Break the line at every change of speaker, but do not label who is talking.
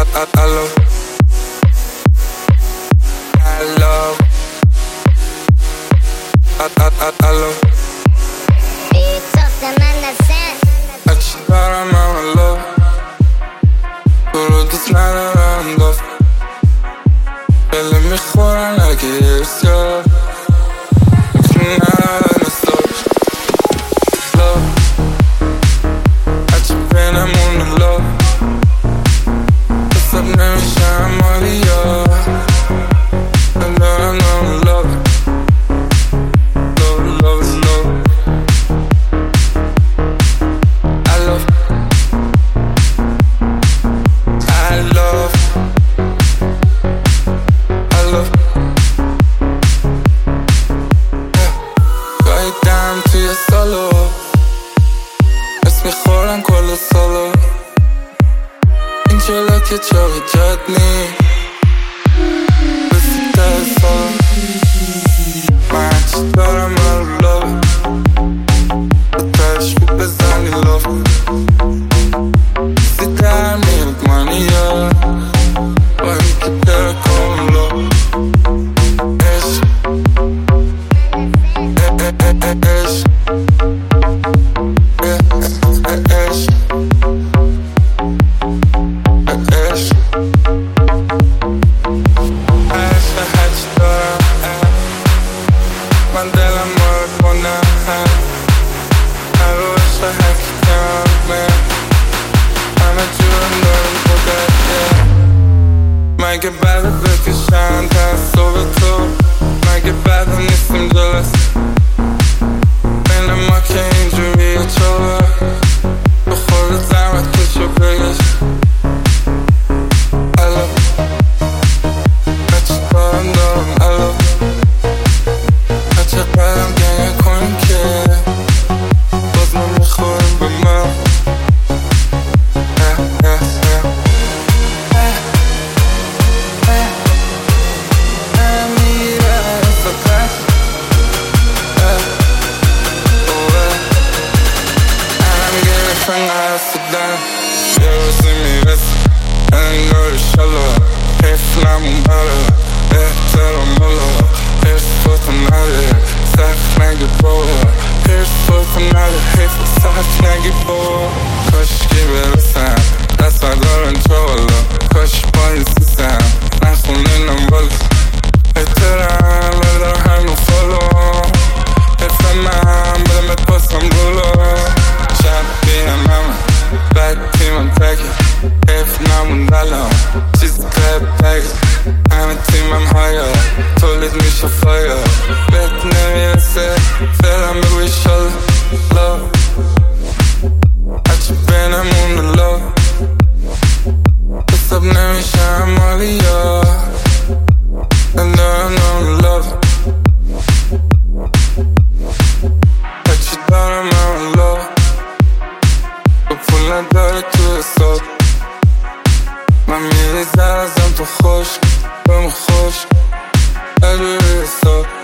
I love, I love, I love. هرچی دارم همه love. تو رو دوست ندارم دفت. خیلی میخورن اگه هرس کرد. میتونی ندارن استاک love. هرچی بینمون love. حساب نمیشم مالی یا دارم نام love. Love, love, love. I love, I love, I love. گاهی دم توی سالو اسم میخورن کل سالو. این جلو که چاقی جد نی بسیده سال. من هرچی دارم من love. بترش بود بزنی love. سی در میرد منی یا با این که درکم love. عشق عشق عشق عشق. عشق هرچی دارم من دلم مارد کنم. هر رو عشق هرکی کمه همه جورم دارم خودت. مگه بعد بکشن تصاب تو. مگه بعد نیستیم جلس بین ما که اینجوریه چوه. به خودت زحمت کشو بگش I love. هرچی دارم دارم I love. هرچی قدم گنگه کنیم که باز ما میخوریم به من. یه روزی میرسه انگار شلا. حیف نمون بره احترام بلا. حیف خودتو نده سخت نگی بابا. حیف خودتو نده حیف سخت نگی بابا. کاشکی برسم دست بردارن چه والا. کاش با این سیستم نخونینم بالا. احترام بده هنو فالو. حیف من بدم پاسم رولا. شبیهم همه بد تیمم تکه. حیف نمون الان چیزی قیب تکه. همه تیمم هایا تولید میشه فایا. بهت نمیرسه فعلا بگو ایشالله love. هرچی بینمون love. حساب نمیشم مالی یا دارم نام love. هرچی دارم همه love. تو پول نداره تو حساب. من میریزم ازم تو خوش بمون خوش نداره حساب.